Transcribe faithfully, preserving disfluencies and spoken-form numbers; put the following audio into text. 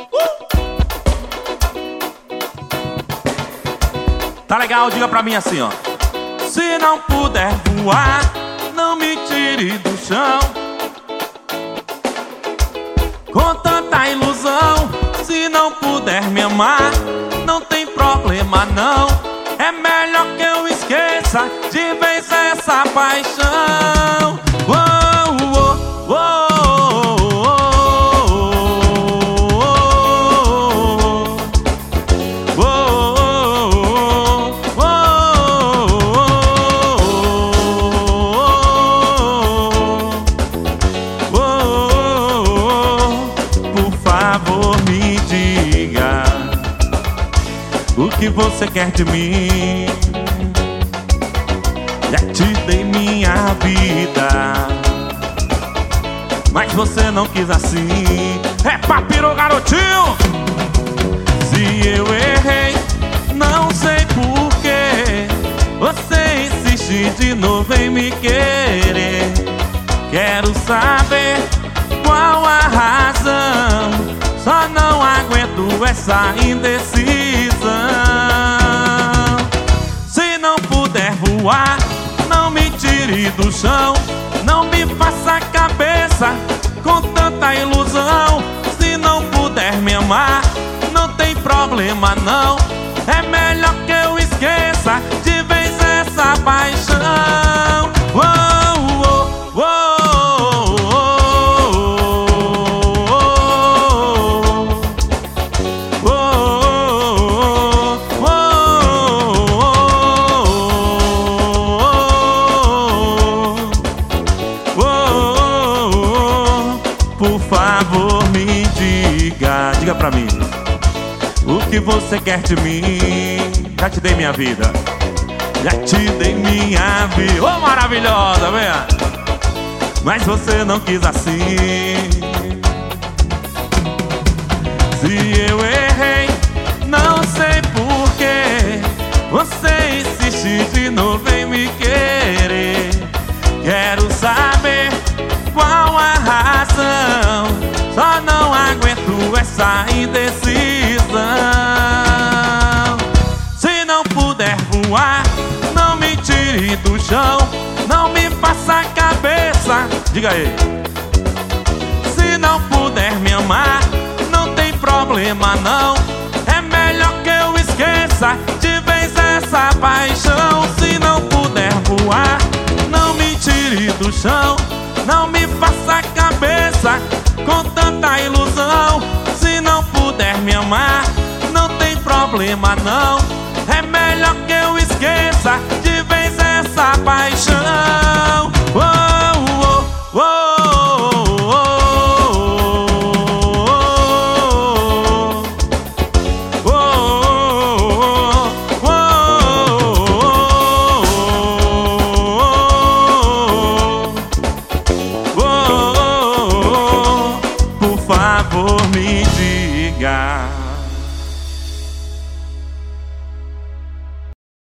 Tá legal? Diga pra mim assim, ó. Se não puder voar, não me tire do chão. Com tanta ilusão, se não puder me amar, não tem problema não. É melhor que eu esqueça de vez essa paixão. Uou, uou, uou. Me diga o que você quer de mim. Já te dei minha vida, mas você não quis assim. É papiro, garotinho. Se eu errei, não sei porquê, você insiste de novo em me querer. Quero saber qual a razão, só não aguento essa indecisão. Se não puder voar, não me tire do chão. Não me faça cabeça com tanta ilusão. Se não puder me amar, não tem problema não. É melhor que eu esqueça de vez essa paixão. Uou, uou, uou. Por favor, me diga, diga pra mim o que você quer de mim. Já te dei minha vida, já te dei minha vida. Ô, maravilhosa, venha. Mas você não quis assim. Se eu errei, não sei porquê, você insiste de novo em me querer. Quero saber qual a razão, só não aguento essa indecisão. Se não puder voar, não me tire do chão. Não me faça cabeça, diga aí. Se não puder me amar, não tem problema não. É melhor que eu esqueça de vez essa paixão. Se não puder voar, não me tire do chão. Não me faça cabeça com tanta ilusão. Se não puder me amar, não tem problema não. É melhor que eu esqueça de vez essa paixão. Uou, uou, uou, Por favor, me diga